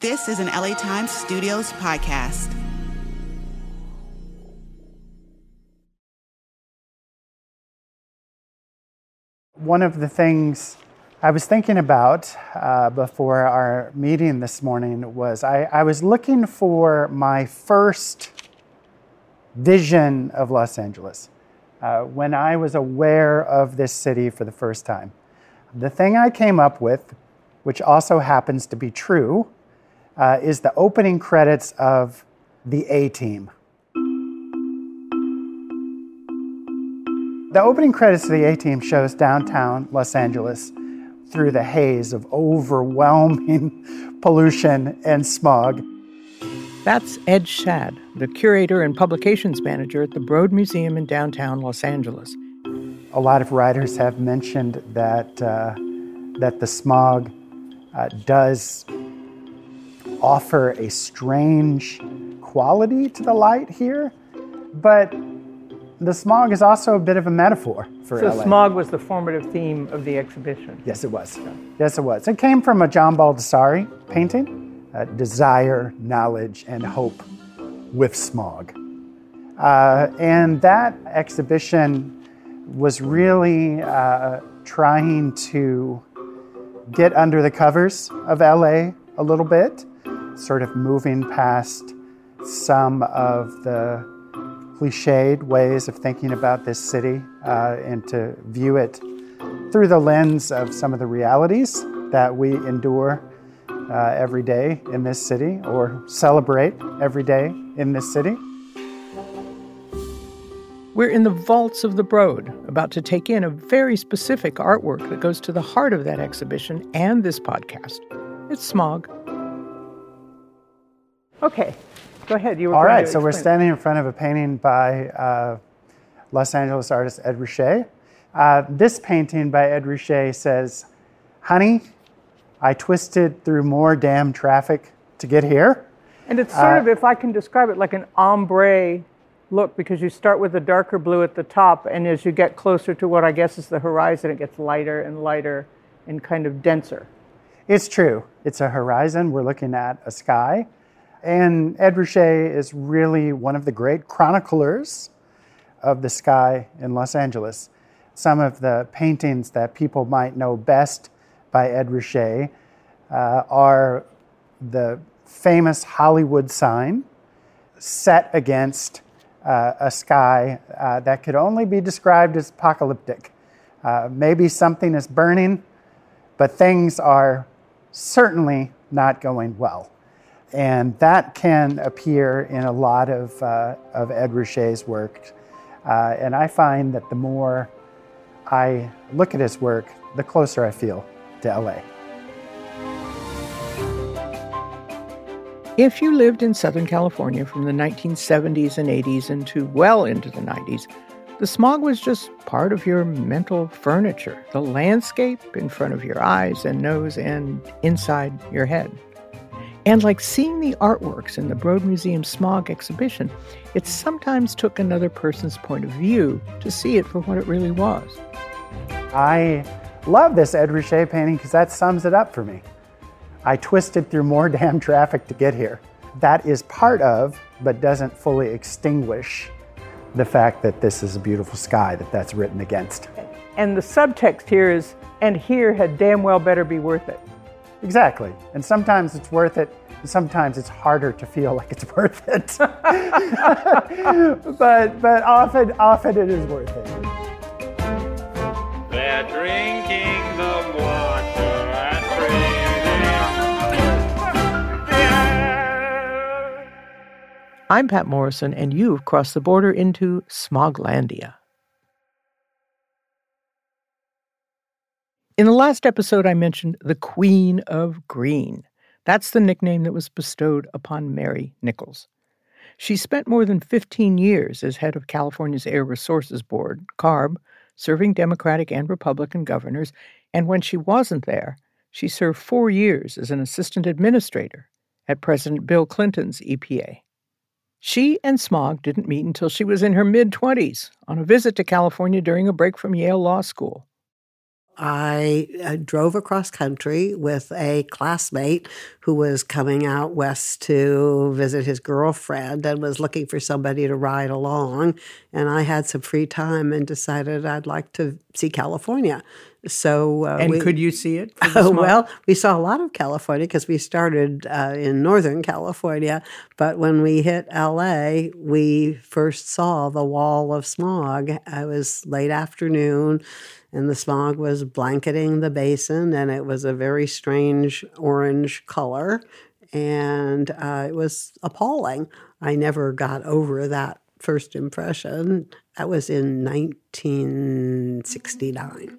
This is an LA Times Studios podcast. One of the things I was thinking about before our meeting this morning was I was looking for my first vision of Los Angeles when I was aware of this city for the first time. The thing I came up with, which also happens to be true, is the opening credits of The A-Team. The opening credits of The A-Team shows downtown Los Angeles through the haze of overwhelming pollution and smog. That's Ed Schad, the curator and publications manager at the Broad Museum in downtown Los Angeles. A lot of writers have mentioned that the smog does offer a strange quality to the light here, but the smog is also a bit of a metaphor for LA. So smog was the formative theme of the exhibition. Yes, it was. Yes, it was. It came from a John Baldessari painting, Desire, Knowledge, and Hope with Smog. And that exhibition was really trying to get under the covers of LA a little bit, sort of moving past some of the cliched ways of thinking about this city and to view it through the lens of some of the realities that we endure every day in this city or celebrate every day in this city. We're in the vaults of the Broad, about to take in a very specific artwork that goes to the heart of that exhibition and this podcast. It's smog. Okay, go ahead. You were All going right, to so we're explain. standing in front of a painting by Los Angeles artist Ed Ruscha. This painting by Ed Ruscha says, "Honey, I twisted through more damn traffic to get here." And it's sort of, if I can describe it, like an ombre look, because you start with a darker blue at the top, and as you get closer to what I guess is the horizon, it gets lighter and lighter and kind of denser. It's true. It's a horizon. We're looking at a sky. And Ed Ruscha is really one of the great chroniclers of the sky in Los Angeles. Some of the paintings that people might know best by Ed Ruscha are the famous Hollywood sign set against a sky that could only be described as apocalyptic. Maybe something is burning, but things are certainly not going well. And that can appear in a lot of Ed Ruscha's work. And I find that the more I look at his work, the closer I feel to LA. If you lived in Southern California from the 1970s and 80s into well into the 90s, the smog was just part of your mental furniture, the landscape in front of your eyes and nose and inside your head. And like seeing the artworks in the Broad Museum Smog exhibition, it sometimes took another person's point of view to see it for what it really was. I love this Ed Ruscha painting because that sums it up for me. I twisted through more damn traffic to get here. That is part of, but doesn't fully extinguish, the fact that this is a beautiful sky that's written against. And the subtext here is, and here had damn well better be worth it. Exactly. And sometimes it's worth it, and sometimes it's harder to feel like it's worth it. but often it is worth it. They're drinking the water and breathing. I'm Pat Morrison, and you've crossed the border into Smoglandia. In the last episode, I mentioned the Queen of Green. That's the nickname that was bestowed upon Mary Nichols. She spent more than 15 years as head of California's Air Resources Board, CARB, serving Democratic and Republican governors, and when she wasn't there, she served 4 years as an assistant administrator at President Bill Clinton's EPA. She and smog didn't meet until she was in her mid-20s on a visit to California during a break from Yale Law School. I drove across country with a classmate who was coming out west to visit his girlfriend and was looking for somebody to ride along. And I had some free time and decided I'd like to see California. So, could you see it? For the smog? Well, we saw a lot of California because we started in Northern California. But when we hit LA, we first saw the wall of smog. It was late afternoon, and the smog was blanketing the basin, and it was a very strange orange color, and it was appalling. I never got over that first impression. That was in 1969.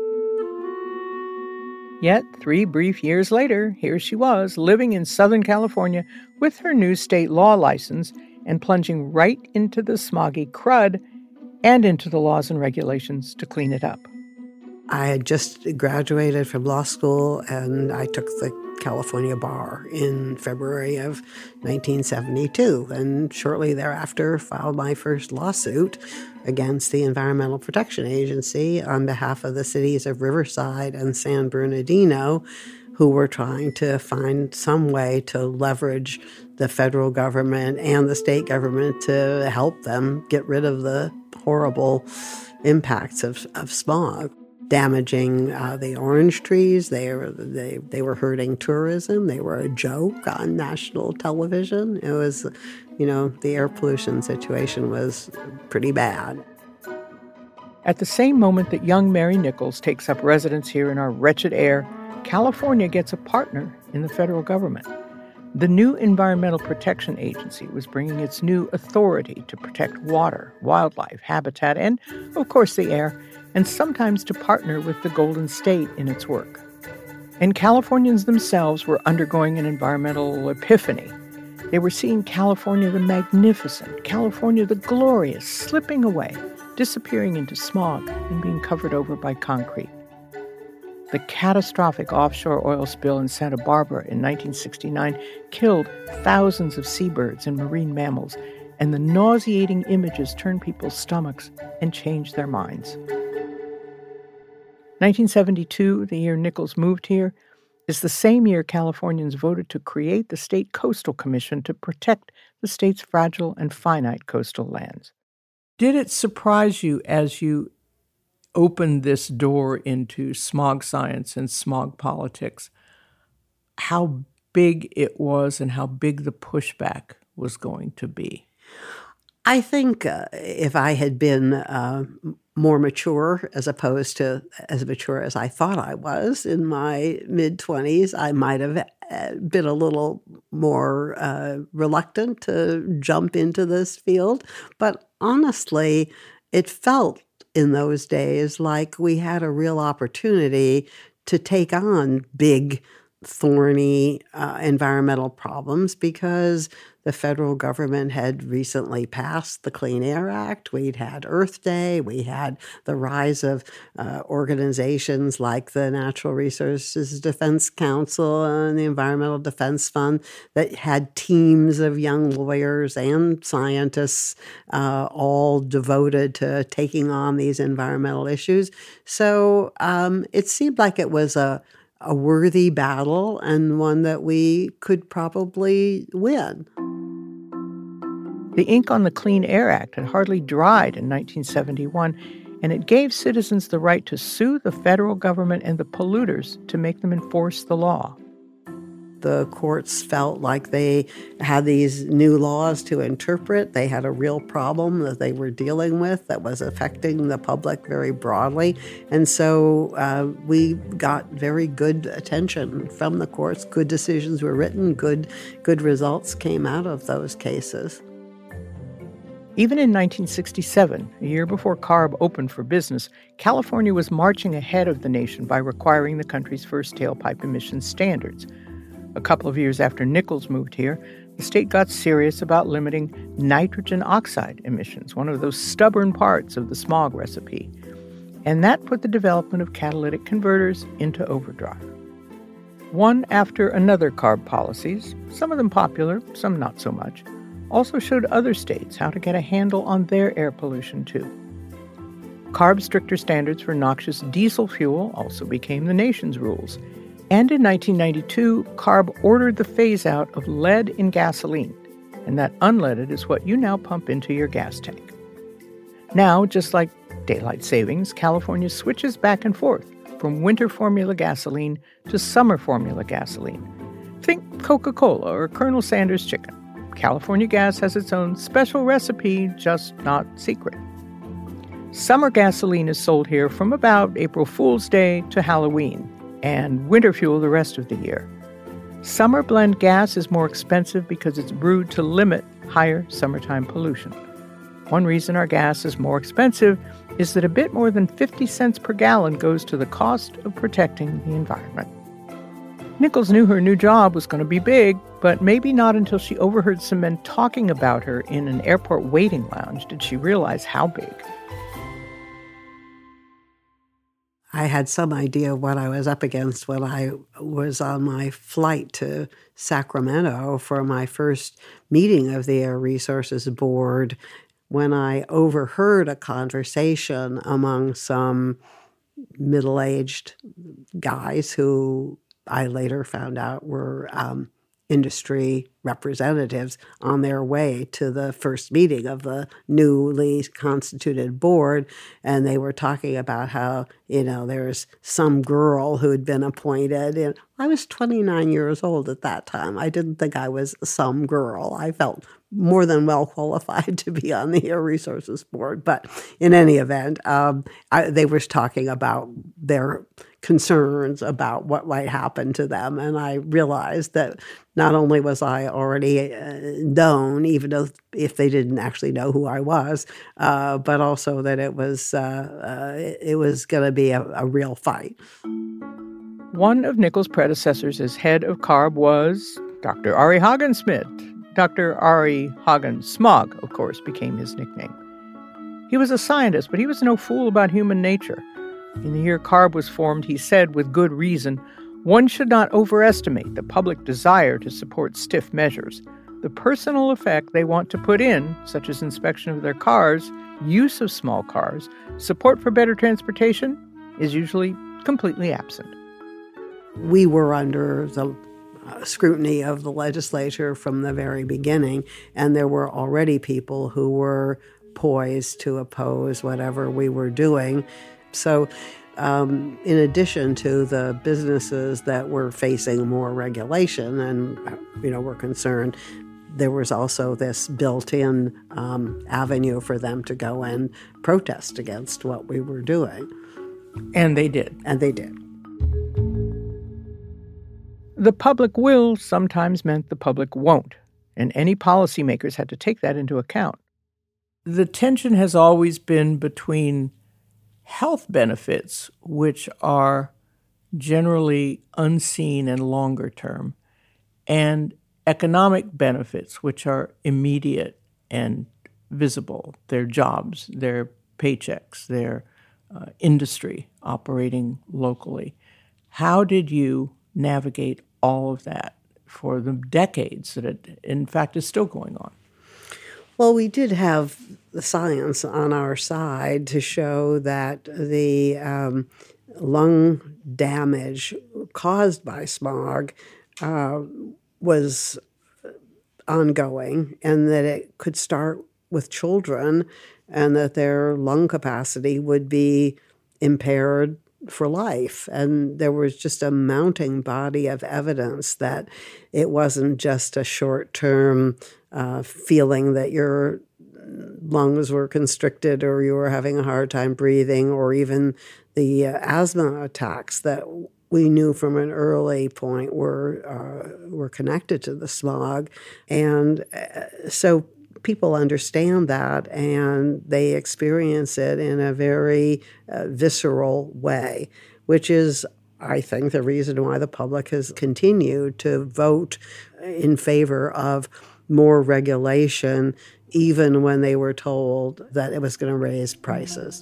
Yet 3 brief years later, here she was, living in Southern California with her new state law license and plunging right into the smoggy crud and into the laws and regulations to clean it up. I had just graduated from law school, and I took the California bar in February of 1972, and shortly thereafter filed my first lawsuit against the Environmental Protection Agency on behalf of the cities of Riverside and San Bernardino, who were trying to find some way to leverage the federal government and the state government to help them get rid of the horrible impacts of smog. Damaging the orange trees. They were hurting tourism. They were a joke on national television. It was, the air pollution situation was pretty bad. At the same moment that young Mary Nichols takes up residence here in our wretched air, California gets a partner in the federal government. The new Environmental Protection Agency was bringing its new authority to protect water, wildlife, habitat, and, of course, the air, and sometimes to partner with the Golden State in its work. And Californians themselves were undergoing an environmental epiphany. They were seeing California the magnificent, California the glorious, slipping away, disappearing into smog and being covered over by concrete. The catastrophic offshore oil spill in Santa Barbara in 1969 killed thousands of seabirds and marine mammals, and the nauseating images turned people's stomachs and changed their minds. 1972, the year Nichols moved here, is the same year Californians voted to create the State Coastal Commission to protect the state's fragile and finite coastal lands. Did it surprise you as you opened this door into smog science and smog politics how big it was and how big the pushback was going to be? I think if I had been more mature as opposed to as mature as I thought I was in my mid-20s, I might have been a little more reluctant to jump into this field. But honestly, it felt in those days like we had a real opportunity to take on big, thorny environmental problems because the federal government had recently passed the Clean Air Act. We'd had Earth Day. We had the rise of organizations like the Natural Resources Defense Council and the Environmental Defense Fund that had teams of young lawyers and scientists all devoted to taking on these environmental issues. So it seemed like it was a worthy battle and one that we could probably win. The ink on the Clean Air Act had hardly dried in 1971, and it gave citizens the right to sue the federal government and the polluters to make them enforce the law. The courts felt like they had these new laws to interpret. They had a real problem that they were dealing with that was affecting the public very broadly. And so we got very good attention from the courts. Good decisions were written. Good results came out of those cases. Even in 1967, a year before CARB opened for business, California was marching ahead of the nation by requiring the country's first tailpipe emissions standards. A couple of years after Nichols moved here, the state got serious about limiting nitrogen oxide emissions, one of those stubborn parts of the smog recipe. And that put the development of catalytic converters into overdrive. One after another CARB policies, some of them popular, some not so much, also showed other states how to get a handle on their air pollution too. CARB's stricter standards for noxious diesel fuel also became the nation's rules. And in 1992, CARB ordered the phase-out of lead in gasoline, and that unleaded is what you now pump into your gas tank. Now, just like daylight savings, California switches back and forth from winter formula gasoline to summer formula gasoline. Think Coca-Cola or Colonel Sanders chicken. California Gas has its own special recipe, just not secret. Summer gasoline is sold here from about April Fool's Day to Halloween, and winter fuel the rest of the year. Summer blend gas is more expensive because it's brewed to limit higher summertime pollution. One reason our gas is more expensive is that a bit more than 50 cents per gallon goes to the cost of protecting the environment. Nichols knew her new job was going to be big, but maybe not until she overheard some men talking about her in an airport waiting lounge did she realize how big. I had some idea of what I was up against when I was on my flight to Sacramento for my first meeting of the Air Resources Board, when I overheard a conversation among some middle-aged guys who I later found out were industry representatives on their way to the first meeting of the newly constituted board. And they were talking about how, there's some girl who had been appointed. And I was 29 years old at that time. I didn't think I was some girl. I felt more than well qualified to be on the Air Resources Board. But in any event, they were talking about their concerns about what might happen to them. And I realized that not only was I already known, even if they didn't actually know who I was, but also that it was going to be a real fight. One of Nichols' predecessors as head of CARB was Dr. Ari Haagen-Smit. Dr. Ari Haagen-Smog, of course, became his nickname. He was a scientist, but he was no fool about human nature. In the year CARB was formed, he said, with good reason, one should not overestimate the public desire to support stiff measures. The personal effect they want to put in, such as inspection of their cars, use of small cars, support for better transportation, is usually completely absent. We were under the scrutiny of the legislature from the very beginning, and there were already people who were poised to oppose whatever we were doing. So in addition to the businesses that were facing more regulation and, were concerned, there was also this built-in avenue for them to go and protest against what we were doing. And they did. And they did. The public will sometimes meant the public won't, and any policymakers had to take that into account. The tension has always been between health benefits, which are generally unseen and longer term, and economic benefits, which are immediate and visible. Their jobs, their paychecks, their industry operating locally. How did you navigate all of that for the decades that it, in fact, is still going on? Well, we did have the science on our side to show that the lung damage caused by smog was ongoing, and that it could start with children, and that their lung capacity would be impaired for life. And there was just a mounting body of evidence that it wasn't just a short-term feeling that your lungs were constricted or you were having a hard time breathing, or even the asthma attacks that we knew from an early point were connected to the smog. And so people understand that, and they experience it in a very visceral way, which is, I think, the reason why the public has continued to vote in favor of more regulation, even when they were told that it was going to raise prices.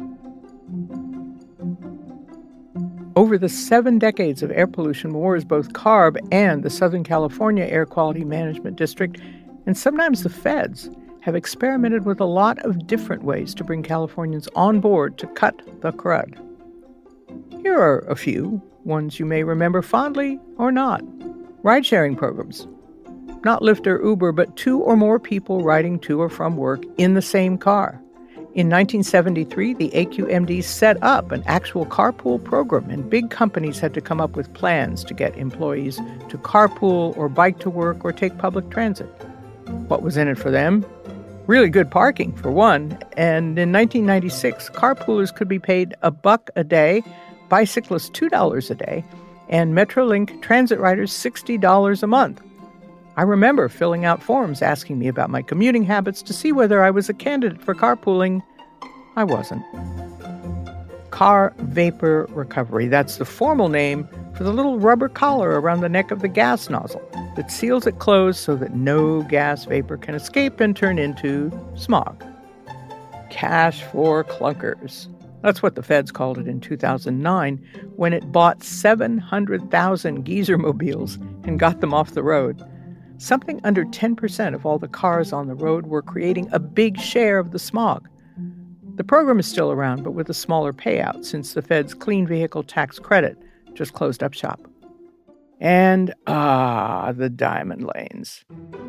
Over the 7 decades of air pollution wars, both CARB and the Southern California Air Quality Management District, and sometimes the feds, have experimented with a lot of different ways to bring Californians on board to cut the crud. Here are a few, ones you may remember fondly or not. Ride-sharing programs. Not Lyft or Uber, but 2 or more people riding to or from work in the same car. In 1973, the AQMD set up an actual carpool program, and big companies had to come up with plans to get employees to carpool or bike to work or take public transit. What was in it for them? Really good parking, for one. And in 1996, carpoolers could be paid $1 a day, bicyclists $2 a day, and Metrolink transit riders $60 a month. I remember filling out forms asking me about my commuting habits to see whether I was a candidate for carpooling. I wasn't. Car vapor recovery. That's the formal name for the little rubber collar around the neck of the gas nozzle that seals it closed so that no gas vapor can escape and turn into smog. Cash for clunkers. That's what the feds called it in 2009 when it bought 700,000 geezer-mobiles and got them off the road. Something under 10% of all the cars on the road were creating a big share of the smog. The program is still around, but with a smaller payout since the Fed's Clean Vehicle Tax Credit just closed up shop. And, the diamond lanes.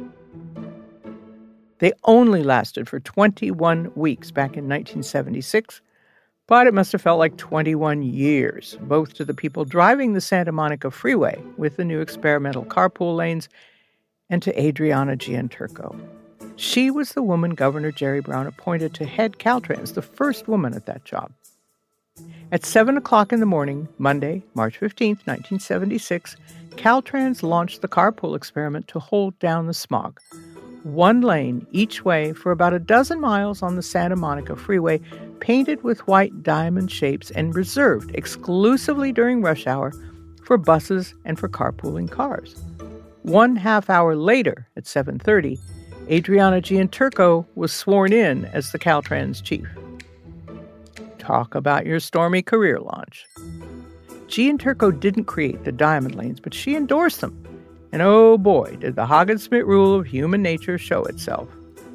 They only lasted for 21 weeks back in 1976, but it must have felt like 21 years, both to the people driving the Santa Monica Freeway with the new experimental carpool lanes and to Adriana Gianturco. She was the woman Governor Jerry Brown appointed to head Caltrans, the first woman at that job. At 7 o'clock in the morning, Monday, March 15th, 1976, Caltrans launched the carpool experiment to hold down the smog. 1 lane each way for about a dozen miles on the Santa Monica Freeway, painted with white diamond shapes and reserved exclusively during rush hour for buses and for carpooling cars. 1/2 hour later, at 7:30, Adriana Gianturco was sworn in as the Caltrans chief. Talk about your stormy career launch. Gianturco didn't create the diamond lanes, but she endorsed them. And oh boy, did the Hagen-Smit rule of human nature show itself.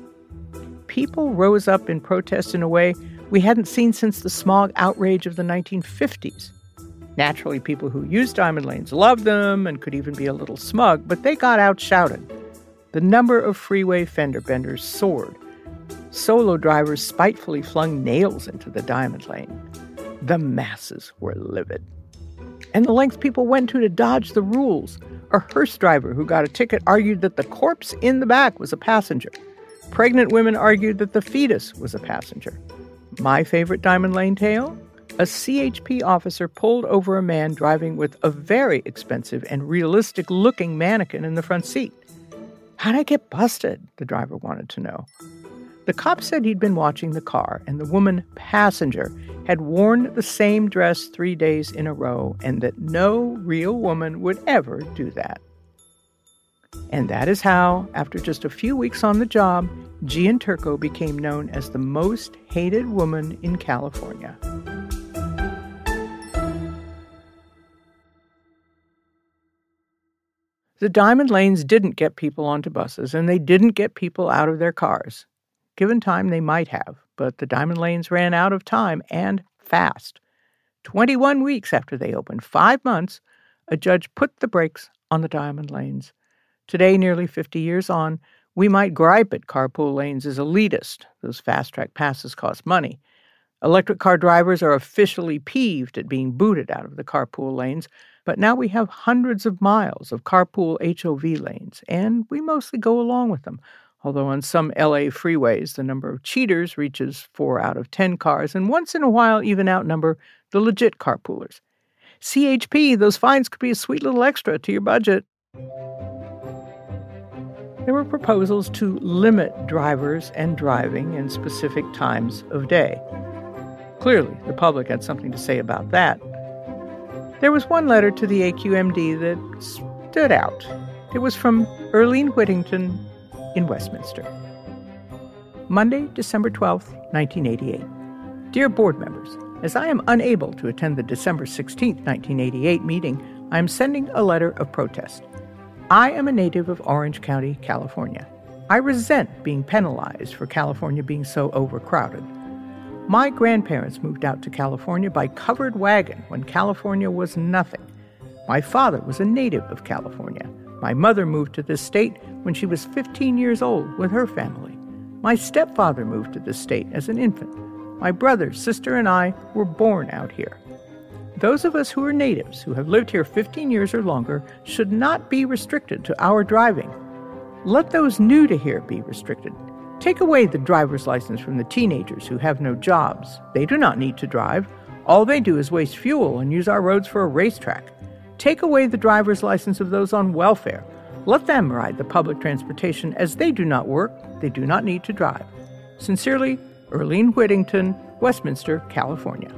People rose up in protest in a way we hadn't seen since the smog outrage of the 1950s. Naturally, people who used diamond lanes loved them and could even be a little smug, but they got outshouted. The number of freeway fender benders soared. Solo drivers spitefully flung nails into the diamond lane. The masses were livid. And the lengths people went to dodge the rules. A hearse driver who got a ticket argued that the corpse in the back was a passenger. Pregnant women argued that the fetus was a passenger. My favorite diamond lane tale? A CHP officer pulled over a man driving with a very expensive and realistic-looking mannequin in the front seat. How'd I get busted? The driver wanted to know. The cop said he'd been watching the car, and the woman passenger had worn the same dress 3 days in a row, and that no real woman would ever do that. And that is how, after just a few weeks on the job, Gianturco became known as the most hated woman in California. The diamond lanes didn't get people onto buses, and they didn't get people out of their cars. Given time, they might have, but the diamond lanes ran out of time, and fast. 21 weeks after they opened, 5 months, a judge put the brakes on the diamond lanes. Today, nearly 50 years on, we might gripe at carpool lanes as elitist. Those fast-track passes cost money. Electric car drivers are officially peeved at being booted out of the carpool lanes, but now we have hundreds of miles of carpool HOV lanes, and we mostly go along with them. Although on some LA freeways, the number of cheaters reaches 4 out of 10 cars, and once in a while even outnumber the legit carpoolers. CHP, those fines could be a sweet little extra to your budget. There were proposals to limit drivers and driving in specific times of day. Clearly, the public had something to say about that. There was one letter to the AQMD that stood out. It was from Earlene Whittington in Westminster. Monday, December 12th, 1988. Dear board members, as I am unable to attend the December 16th, 1988 meeting, I am sending a letter of protest. I am a native of Orange County, California. I resent being penalized for California being so overcrowded. My grandparents moved out to California by covered wagon when California was nothing. My father was a native of California. My mother moved to this state when she was 15 years old with her family. My stepfather moved to this state as an infant. My brother, sister, and I were born out here. Those of us who are natives, who have lived here 15 years or longer, should not be restricted to our driving. Let those new to here be restricted. Take away the driver's license from the teenagers who have no jobs. They do not need to drive. All they do is waste fuel and use our roads for a racetrack. Take away the driver's license of those on welfare. Let them ride the public transportation as they do not work, they do not need to drive. Sincerely, Earlene Whittington, Westminster, California.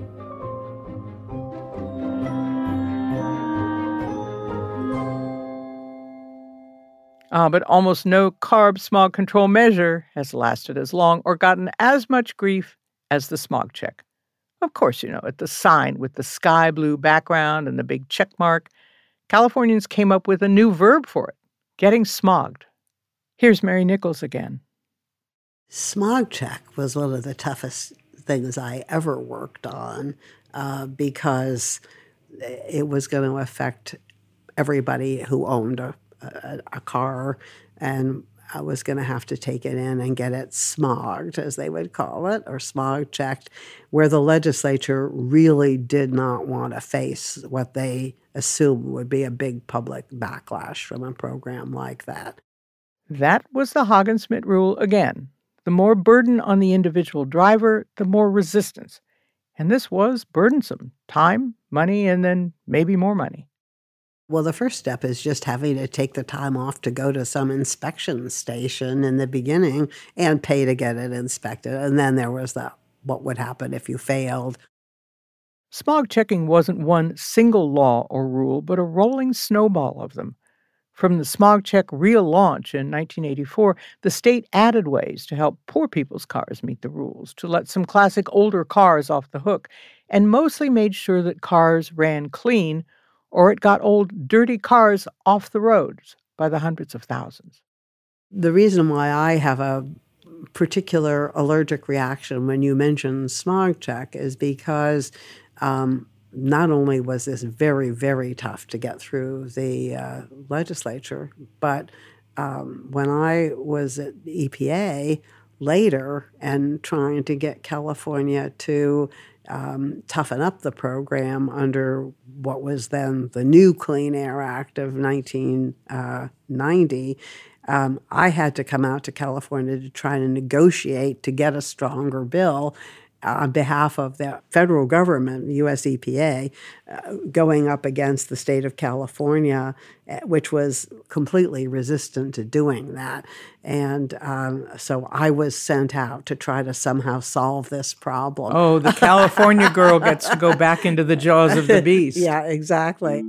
But almost no CARB smog control measure has lasted as long or gotten as much grief as the smog check. Of course, at the sign with the sky blue background and the big check mark, Californians came up with a new verb for it, getting smogged. Here's Mary Nichols again. Smog check was one of the toughest things I ever worked on because it was going to affect everybody who owned a car, and I was going to have to take it in and get it smogged, as they would call it, or smog checked, where the legislature really did not want to face what they assumed would be a big public backlash from a program like that. That was the Hagen-Smith rule again. The more burden on the individual driver, the more resistance. And this was burdensome. Time, money, and then maybe more money. Well, the first step is just having to take the time off to go to some inspection station in the beginning and pay to get it inspected. And then there was what would happen if you failed. Smog checking wasn't one single law or rule, but a rolling snowball of them. From the smog check real launch in 1984, the state added ways to help poor people's cars meet the rules, to let some classic older cars off the hook, and mostly made sure that cars ran clean, or it got old, dirty cars off the roads by the hundreds of thousands. The reason why I have a particular allergic reaction when you mention smog check is because not only was this very, very tough to get through the legislature, but when I was at the EPA later and trying to get California to toughen up the program under what was then the new Clean Air Act of 1990, I had to come out to California to try to negotiate to get a stronger bill on behalf of the federal government, U.S. EPA, going up against the state of California, which was completely resistant to doing that. And so I was sent out to try to somehow solve this problem. Oh, the California girl gets to go back into the jaws of the beast. Yeah, exactly.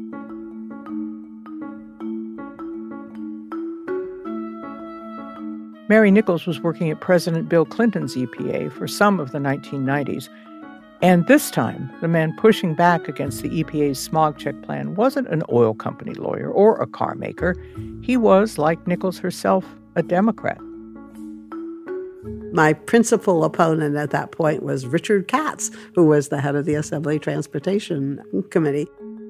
Mary Nichols was working at President Bill Clinton's EPA for some of the 1990s. And this time, the man pushing back against the EPA's smog check plan wasn't an oil company lawyer or a car maker. He was, like Nichols herself, a Democrat. My principal opponent at that point was Richard Katz, who was the head of the Assembly Transportation Committee.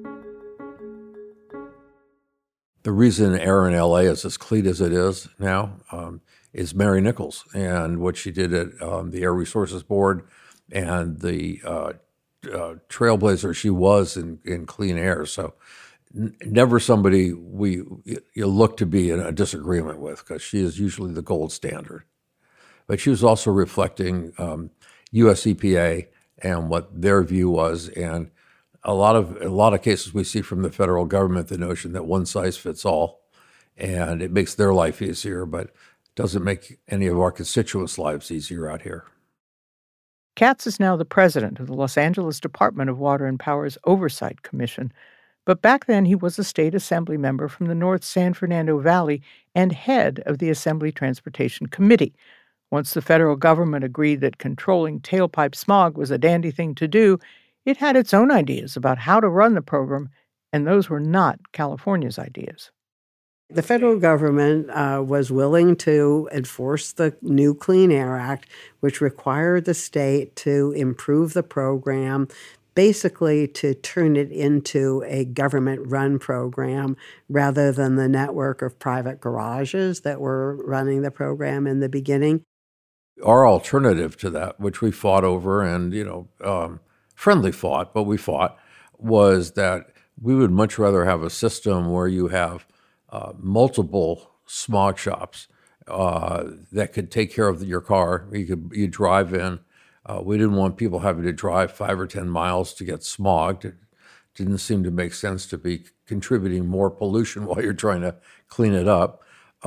The reason air in L.A. is as clean as it is now is Mary Nichols and what she did at the Air Resources Board and the trailblazer she was in clean air. So never somebody you look to be in a disagreement with, because she is usually the gold standard. But she was also reflecting U.S. EPA and what their view was, and a lot of cases we see from the federal government, the notion that one size fits all, and it makes their life easier, but doesn't make any of our constituents' lives easier out here. Katz is now the president of the Los Angeles Department of Water and Power's Oversight Commission, but back then he was a state assembly member from the North San Fernando Valley and head of the Assembly Transportation Committee. Once the federal government agreed that controlling tailpipe smog was a dandy thing to do, it had its own ideas about how to run the program, and those were not California's ideas. The federal government was willing to enforce the new Clean Air Act, which required the state to improve the program, basically to turn it into a government-run program rather than the network of private garages that were running the program in the beginning. Our alternative to that, which we fought over and, friendly fought, but we fought, was that we would much rather have a system where you have multiple smog shops that could take care of your car. You drive in. We didn't want people having to drive 5 or 10 miles to get smogged. It didn't seem to make sense to be contributing more pollution while you're trying to clean it up.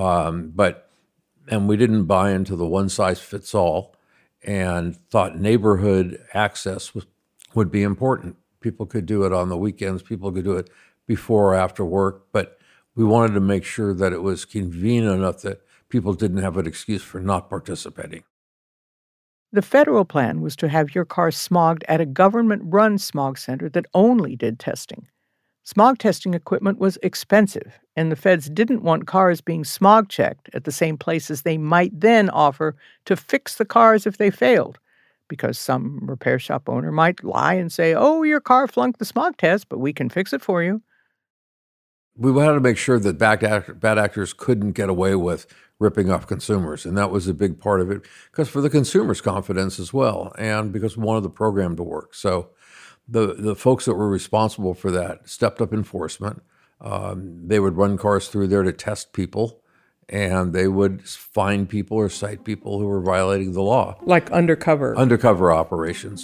And we didn't buy into the one-size-fits-all and thought neighborhood access would be important. People could do it on the weekends. People could do it before or after work. But we wanted to make sure that it was convenient enough that people didn't have an excuse for not participating. The federal plan was to have your car smogged at a government-run smog center that only did testing. Smog testing equipment was expensive, and the feds didn't want cars being smog-checked at the same places they might then offer to fix the cars if they failed, because some repair shop owner might lie and say, "Oh, your car flunked the smog test, but we can fix it for you." We wanted to make sure that bad actors couldn't get away with ripping off consumers, and that was a big part of it, because for the consumer's confidence as well, and because we wanted the program to work. So the folks that were responsible for that stepped up enforcement. They would run cars through there to test people, and they would fine people or cite people who were violating the law. Like undercover Operations,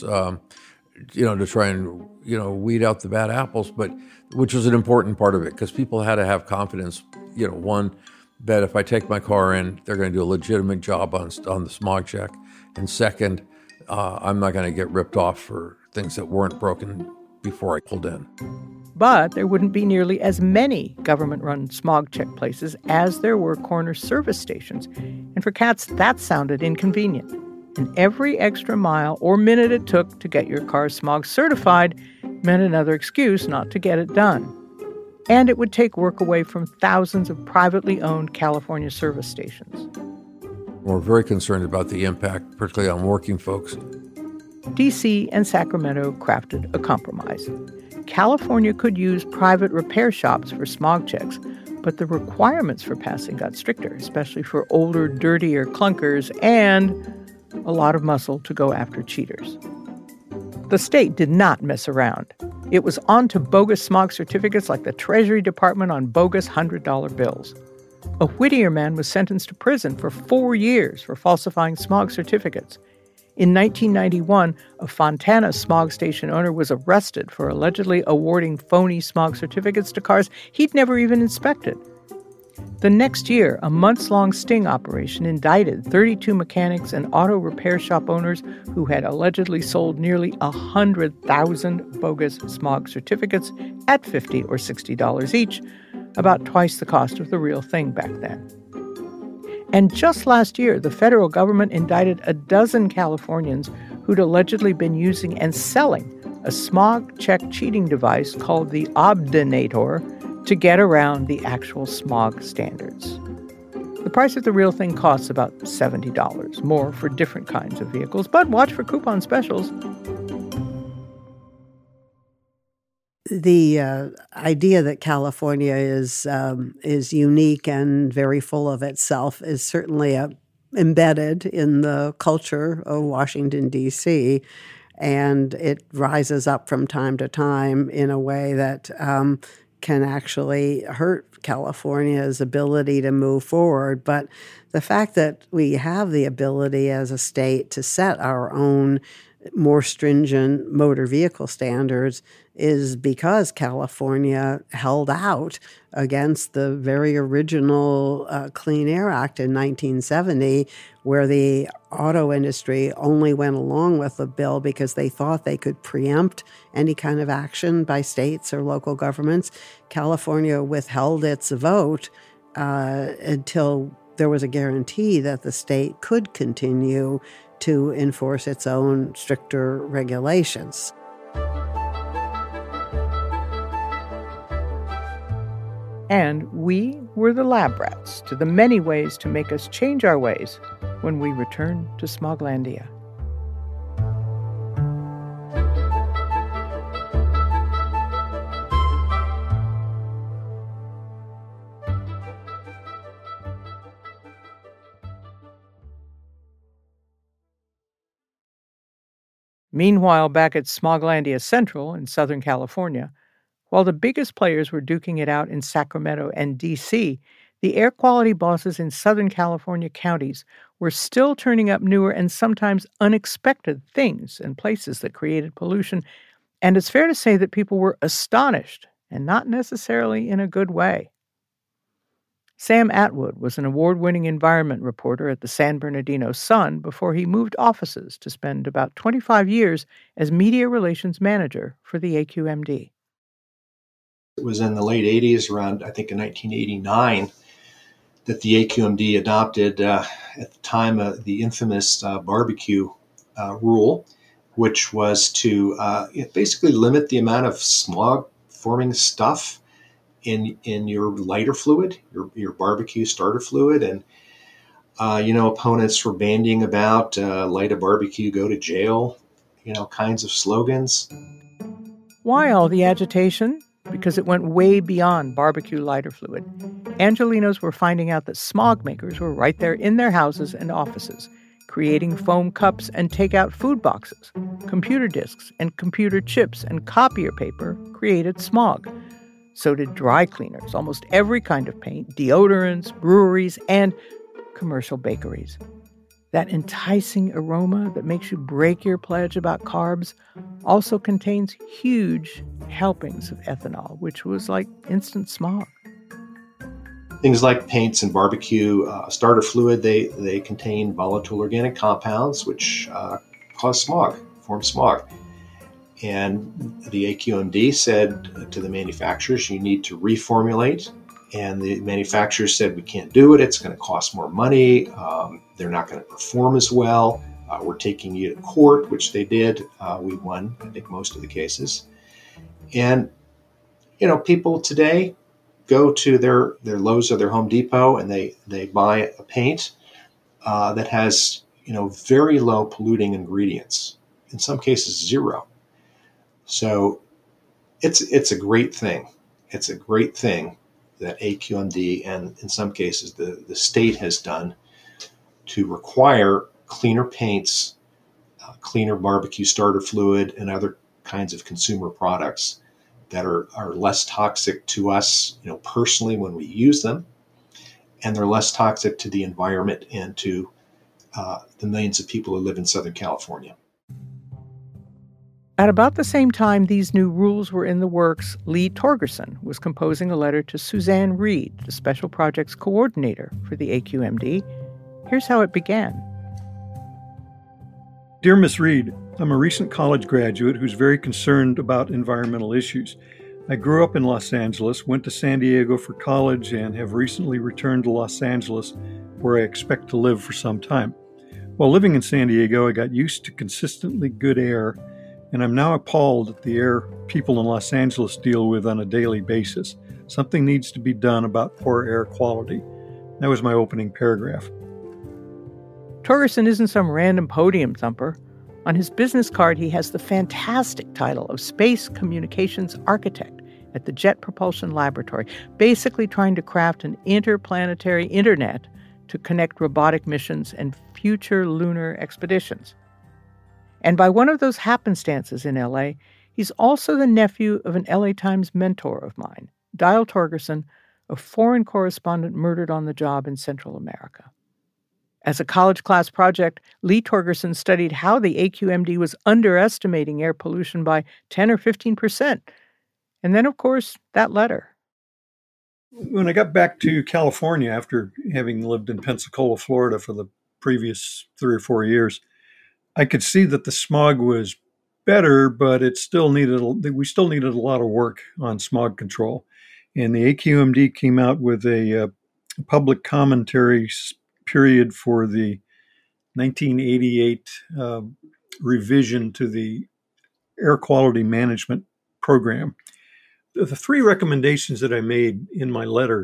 to try and, weed out the bad apples, but which was an important part of it, because people had to have confidence, one, that if I take my car in, they're going to do a legitimate job on the smog check, and second, I'm not going to get ripped off for things that weren't broken before I pulled in. But there wouldn't be nearly as many government-run smog check places as there were corner service stations. And for cats, that sounded inconvenient. And every extra mile or minute it took to get your car smog certified meant another excuse not to get it done. And it would take work away from thousands of privately owned California service stations. We're very concerned about the impact, particularly on working folks. D.C. and Sacramento crafted a compromise. California could use private repair shops for smog checks, but the requirements for passing got stricter, especially for older, dirtier clunkers and a lot of muscle to go after cheaters. The state did not mess around. It was on to bogus smog certificates like the Treasury Department on bogus $100 bills. A Whittier man was sentenced to prison for 4 years for falsifying smog certificates. In 1991, a Fontana smog station owner was arrested for allegedly awarding phony smog certificates to cars he'd never even inspected. The next year, a months-long sting operation indicted 32 mechanics and auto repair shop owners who had allegedly sold nearly 100,000 bogus smog certificates at $50 or $60 each, about twice the cost of the real thing back then. And just last year, the federal government indicted a dozen Californians who'd allegedly been using and selling a smog check cheating device called the Obdinator to get around the actual smog standards. The price of the real thing costs about $70, more for different kinds of vehicles, but watch for coupon specials. The idea that California is unique and very full of itself is certainly embedded in the culture of Washington, D.C., and it rises up from time to time in a way that can actually hurt California's ability to move forward. But the fact that we have the ability as a state to set our own more stringent motor vehicle standards is because California held out against the very original Clean Air Act in 1970, where the auto industry only went along with the bill because they thought they could preempt any kind of action by states or local governments. California withheld its vote until there was a guarantee that the state could continue to enforce its own stricter regulations. And we we're the lab rats to the many ways to make us change our ways when we return to Smoglandia. Meanwhile, back at Smoglandia Central in Southern California, while the biggest players were duking it out in Sacramento and D.C., the air quality bosses in Southern California counties were still turning up newer and sometimes unexpected things and places that created pollution. And it's fair to say that people were astonished, and not necessarily in a good way. Sam Atwood was an award-winning environment reporter at the San Bernardino Sun before he moved offices to spend about 25 years as media relations manager for the AQMD. It was in the late 80s, around, I think, in 1989, that the AQMD adopted, at the time, the infamous barbecue rule, which was to basically limit the amount of smog-forming stuff in your lighter fluid, your barbecue starter fluid. And, opponents were bandying about light a barbecue, go to jail, kinds of slogans. Why all the agitation? Because it went way beyond barbecue lighter fluid. Angelenos were finding out that smog makers were right there in their houses and offices, creating foam cups and takeout food boxes. Computer disks and computer chips and copier paper created smog. So did dry cleaners, almost every kind of paint, deodorants, breweries, and commercial bakeries. That enticing aroma that makes you break your pledge about carbs also contains huge helpings of ethanol, which was like instant smog. Things like paints and barbecue starter fluid, they contain volatile organic compounds which cause smog, form smog. And the AQMD said to the manufacturers, you need to reformulate. And the manufacturers said, we can't do it. It's going to cost more money. They're not going to perform as well. We're taking you to court, which they did. We won, I think, most of the cases. And, people today go to their Lowe's or their Home Depot and they buy a paint that has, very low polluting ingredients. In some cases, zero. So it's a great thing. It's a great thing that AQMD and in some cases the state has done to require cleaner paints, cleaner barbecue starter fluid, and other kinds of consumer products that are less toxic to us, personally when we use them, and they're less toxic to the environment and to the millions of people who live in Southern California. At about the same time these new rules were in the works, Lee Torgerson was composing a letter to Suzanne Reed, the Special Projects Coordinator for the AQMD. Here's how it began. Dear Ms. Reed, I'm a recent college graduate who's very concerned about environmental issues. I grew up in Los Angeles, went to San Diego for college, and have recently returned to Los Angeles, where I expect to live for some time. While living in San Diego, I got used to consistently good air, and I'm now appalled at the air people in Los Angeles deal with on a daily basis. Something needs to be done about poor air quality. That was my opening paragraph. Torgerson isn't some random podium thumper. On his business card, he has the fantastic title of Space Communications Architect at the Jet Propulsion Laboratory, basically trying to craft an interplanetary internet to connect robotic missions and future lunar expeditions. And by one of those happenstances in L.A., he's also the nephew of an L.A. Times mentor of mine, Dial Torgerson, a foreign correspondent murdered on the job in Central America. As a college class project, Lee Torgerson studied how the AQMD was underestimating air pollution by 10 or 15%. And then, of course, that letter. When I got back to California after having lived in Pensacola, Florida for the previous 3 or 4 years, I could see that the smog was better, but we still needed a lot of work on smog control. And the AQMD came out with a public commentary period for the 1988 revision to the air quality management program. The 3 recommendations that I made in my letter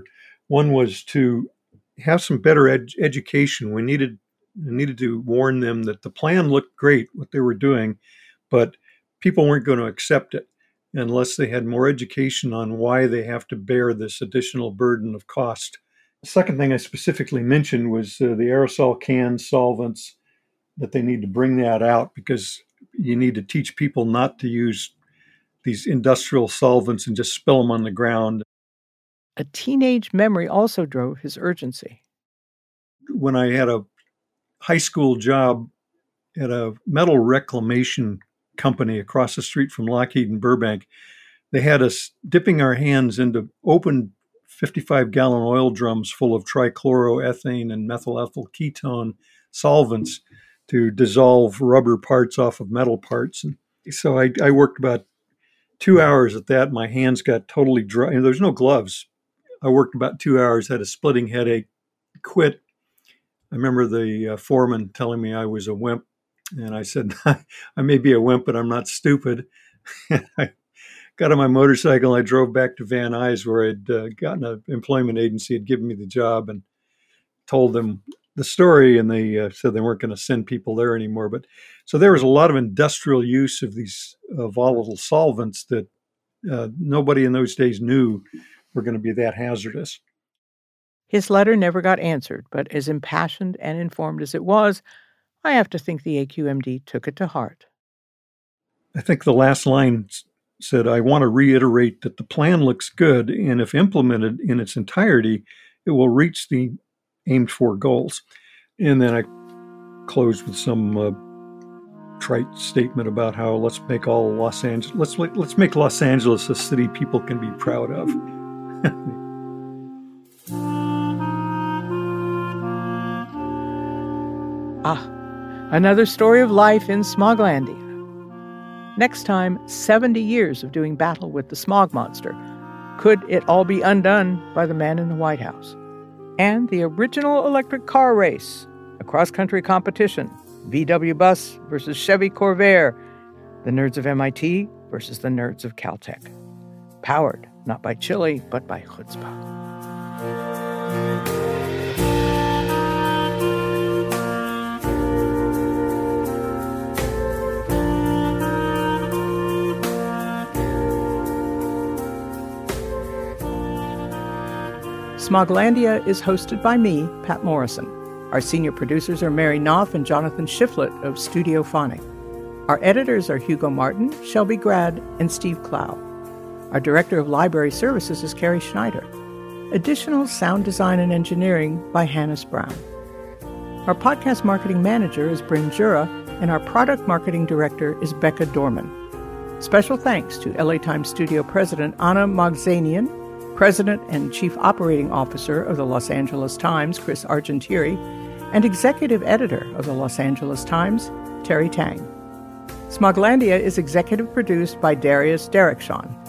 One was to have some better education. We needed to warn them that the plan looked great, what they were doing, but people weren't going to accept it unless they had more education on why they have to bear this additional burden of cost. The second thing I specifically mentioned was the aerosol can solvents, that they need to bring that out because you need to teach people not to use these industrial solvents and just spill them on the ground. A teenage memory also drove his urgency. When I had a high school job at a metal reclamation company across the street from Lockheed in Burbank, they had us dipping our hands into open 55-gallon oil drums full of trichloroethane and methyl ethyl ketone solvents to dissolve rubber parts off of metal parts. And so I worked about 2 hours at that. My hands got totally dry. There's no gloves. I worked about 2 hours, had a splitting headache, quit. I remember the foreman telling me I was a wimp. And I said, I may be a wimp, but I'm not stupid. I got on my motorcycle and I drove back to Van Nuys, where I'd gotten an employment agency had given me the job, and told them the story. And they said they weren't going to send people there anymore. But so there was a lot of industrial use of these volatile solvents that nobody in those days knew were going to be that hazardous. His letter never got answered, but as impassioned and informed as it was, I have to think the AQMD took it to heart. I think the last line said, I want to reiterate that the plan looks good, and if implemented in its entirety, it will reach the aimed for goals. And then I closed with some trite statement about how let's make Los Angeles a city people can be proud of. Another story of life in Smoglandia. Next time, 70 years of doing battle with the smog monster. Could it all be undone by the man in the White House? And the original electric car race, a cross-country competition, VW Bus versus Chevy Corvair, the nerds of MIT versus the nerds of Caltech. Powered not by chili, but by chutzpah. Smoglandia is hosted by me, Pat Morrison. Our senior producers are Mary Knopf and Jonathan Shiflett of Studio Phonic. Our editors are Hugo Martin, Shelby Grad, and Steve Clow. Our director of library services is Carrie Schneider. Additional sound design and engineering by Hannes Brown. Our podcast marketing manager is Bryn Jura, and our product marketing director is Becca Dorman. Special thanks to LA Times Studio President Anna Magzanian, President and Chief Operating Officer of the Los Angeles Times, Chris Argentieri, and Executive Editor of the Los Angeles Times, Terry Tang. Smoglandia is executive produced by Darius Derrickson.